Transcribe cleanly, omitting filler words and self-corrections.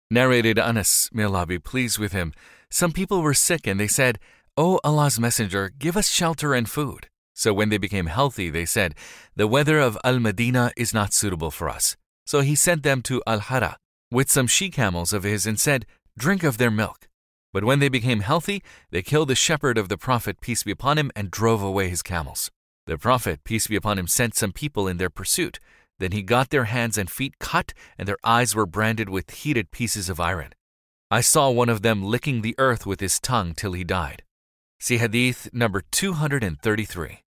Narrated Anas, may Allah be pleased with him, some people were sick and they said, "O Allah's Messenger, give us shelter and food." So when they became healthy, they said, "The weather of Al-Madinah is not suitable for us." So he sent them to Al-Hara with some she-camels of his and said, "Drink of their milk." But when they became healthy, they killed the shepherd of the Prophet, peace be upon him, and drove away his camels. The Prophet, peace be upon him, sent some people in their pursuit. Then he got their hands and feet cut, and their eyes were branded with heated pieces of iron. I saw one of them licking the earth with his tongue till he died. See Hadith number 233.